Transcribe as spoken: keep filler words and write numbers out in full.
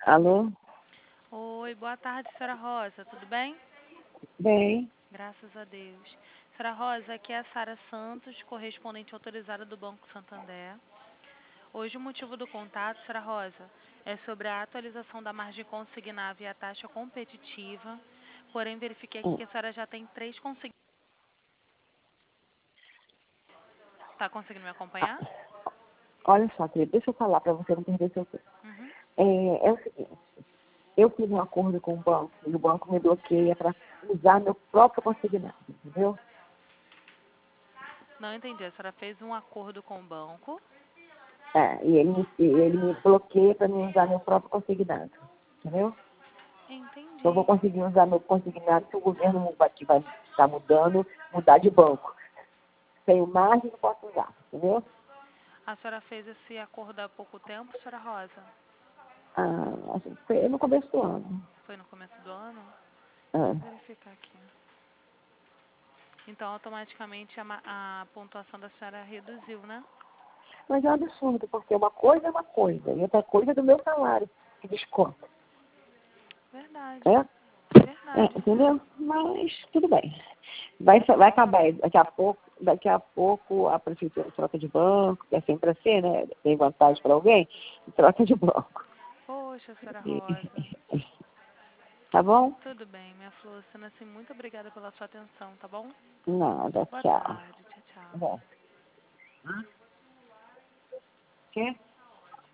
Alô? Oi, boa tarde, senhora Rosa, tudo bem? Bem, Graças a Deus. Senhora Rosa, aqui é a Sara Santos, correspondente autorizada do Banco Santander. Hoje o motivo do contato, senhora Rosa, é sobre a atualização da margem consignável e a taxa competitiva, porém verifiquei aqui que a senhora já tem três consignados. Está conseguindo me acompanhar? olha só, querida, deixa eu falar para você não perder seu tempo. Uhum. É, é o seguinte, eu fiz um acordo com o banco e o banco me bloqueia para usar meu próprio consignado, entendeu? Não entendi, a senhora fez um acordo com o banco. É, e ele, me- e ele me bloqueia para não usar meu próprio consignado, entendeu? Não vou Entendi. conseguir usar meu consignado se o governo vai- que vai estar mudando, mudar de banco. Sem margem, não posso usar, entendeu? A senhora fez esse acordo há pouco tempo, senhora Rosa? Ah, assim, foi no começo do ano. Foi no começo do ano? Ah, Vou verificar aqui. Então, automaticamente a, ma- a pontuação da senhora reduziu, né? mas é um absurdo, porque uma coisa é uma coisa, e outra coisa é do meu salário que desconta. Verdade. É? É, Verdade. entendeu? Mas tudo bem. Vai, vai acabar daqui a pouco, daqui a pouco a prefeitura troca de banco, que é sempre assim, né? Tem vantagem para alguém, e troca de banco. Poxa, senhora E- Rosa. Tá bom? Tudo bem, minha flor. Sendo assim, muito obrigada pela sua atenção, tá bom? Nada, Boa tchau. tarde. Tchau, tchau. Bom. Quê?